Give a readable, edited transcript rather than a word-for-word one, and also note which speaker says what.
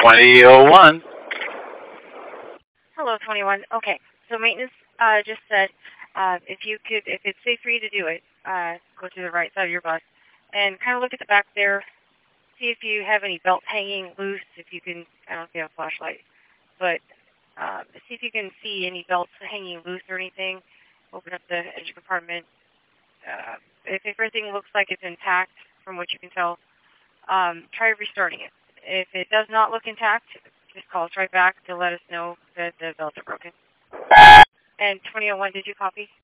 Speaker 1: 2001.
Speaker 2: Hello, 21. Okay, so maintenance just said if it's safe for you to do it, go to the right side of your bus and kind of look at the back there, see if you have any belts hanging loose, if you can, I don't know if you have a flashlight, but see if you can see any belts hanging loose or anything. Open up the engine compartment. If everything looks like it's intact from what you can tell, try restarting it. If it does not look intact, just call us right back to let us know that the belts are broken. And 2001, did you copy?